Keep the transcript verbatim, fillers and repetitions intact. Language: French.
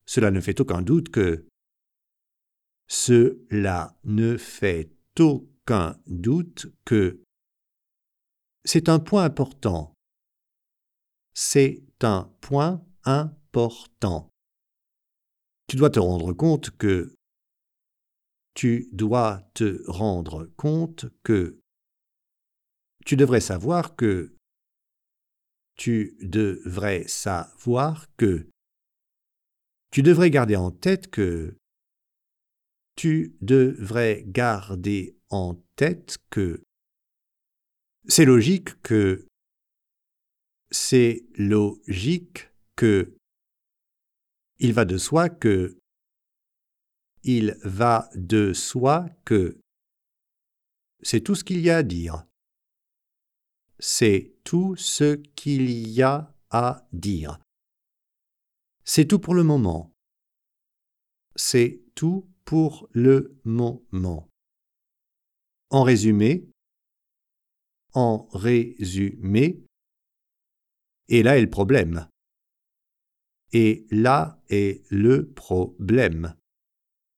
Cela ne fait aucun doute que Cela ne fait aucun doute que c'est un point important. C'est un point important. Tu dois te rendre compte que tu dois te rendre compte que tu devrais savoir que tu devrais savoir que tu devrais garder en tête que tu devrais garder en tête que c'est logique que c'est logique que il va de soi que il va de soi que c'est tout ce qu'il y a à dire. C'est tout ce qu'il y a à dire. C'est tout pour le moment. C'est tout pour le moment. En résumé, en résumé, et là est le problème. Et là est le problème.